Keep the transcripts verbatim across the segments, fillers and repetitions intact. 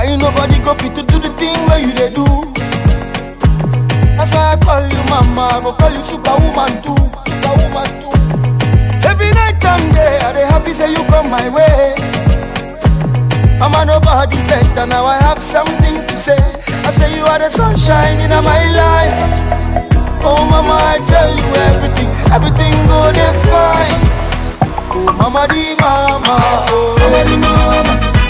ain't nobody go fit to do the thing where you they do. That's why I call you mama, I go call you superwoman too, superwoman too. Every night and day, I dey happy say you come my way. Mama, nobody better, now I have something to say. I say you are the sunshine in my life. Oh mama, I tell you everything, everything go dey fine. Oh mama di mama, oh mama di mama,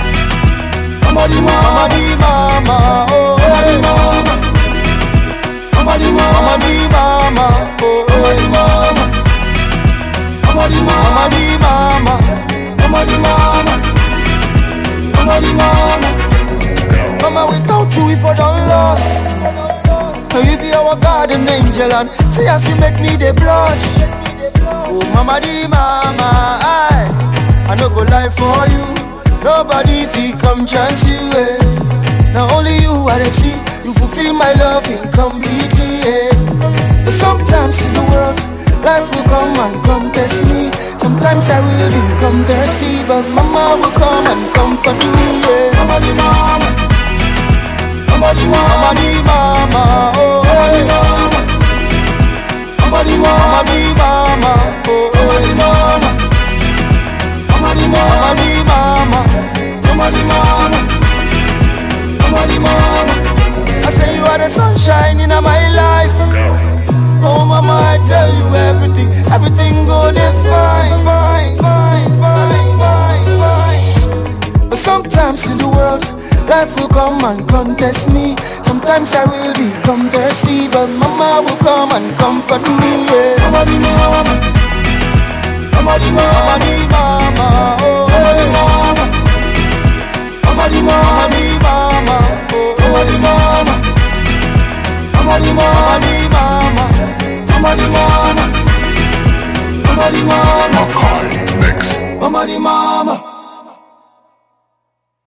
mama di mama, mama di mama, oh mama di mama, mama di mama, mama di mama, oh mama di mama, mama di mama, mama di mama, mama di mama. Mama, without you we for done lost. So you be our garden angel and say as you make me the blush. Oh mama di mama, I I no go lie for you. Nobody fi come chance you, eh. Now only you I dey see. You fulfill my love incompletely, eh. But sometimes in the world, life will come and come test me. Sometimes I will become thirsty, but mama will come and comfort me, yeah. Mama di mama, mama di mama, mama di mama, oh mama di mama, mama di mama, mama di mama, oh mama di mama, mama di mama, mama di mama, mama di mama. I say you are the sunshine in my life. Oh mama, I tell you everything, everything go dey fine, fine, fine, fine, fine, fine. But sometimes in the world, life will come and contest me. Sometimes I will become thirsty, but mama will come and comfort me, yeah. Mama di mama, mama di mama, mama, oh mama di mama, mama di mama, oh mama di mama, mama di mama, mama di mama, mama di mama, Makai Mix. mama di mama.